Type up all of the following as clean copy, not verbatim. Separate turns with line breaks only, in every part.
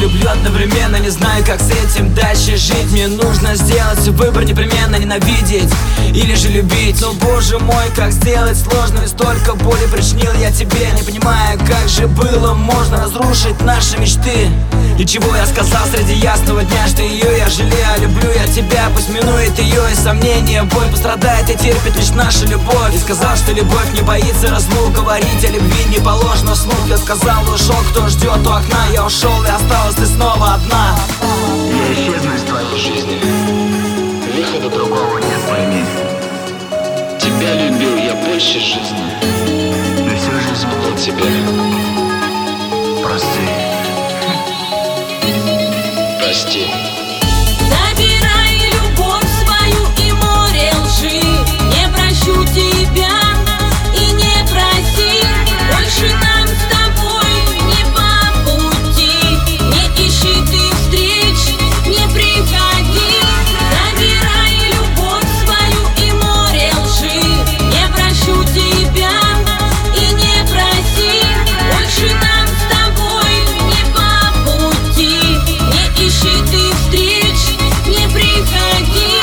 люблю одновременно. Не знаю, как с этим дальше жить. Мне нужно сделать выбор непременно: ненавидеть или же любить. Но, боже мой, как сделать сложно, и столько боли причинил я тебе. Не понимаю, как же было можно разрушить наши мечты. И чего я сказал среди ясного дня, что ее я жалею, а люблю я тебя. Пусть минует ее и сомнения, боль пострадает и терпит лишь наша любовь. И сказал, что любовь не боится разлук, говорить о любви не положено вслух. Я сказал, ушел, кто ждет у окна. Я ушел, и осталась ты снова одна.
Я исчезну из твоей жизни, выхода другого нет, пойми.
Тебя любил я больше жизни,
И все же изменил
тебя.
Прости.
Прости.
Забирай любовь свою и море лжи. Не прощу тебя и не проси. Больше нам с тобой не по пути. Не ищи ты встреч, не приходи. Забирай любовь свою и море лжи. Не прощу тебя и не проси. Больше нам с тобой не по пути. Не ищи ты встреч, не приходи.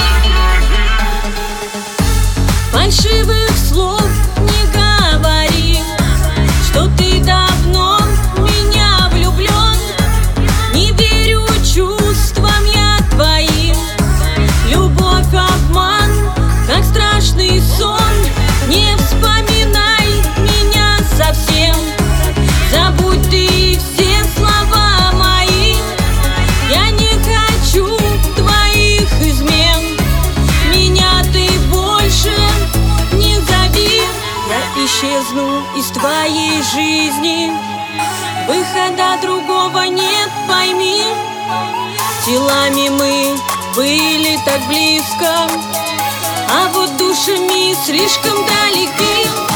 Фальшивых слов не говори, что ты давно в меня влюблен. Не верю чувствам я твоим. Любовь обман, как страшный сон. Не вспоминай меня совсем. Забудь ты все слова мои. Я не хочу твоих измен. Меня ты больше не зови. Я исчезну из твоей жизни. Выхода другого нет, пойми. Телами мы были так близко, а вот душами слишком далеки.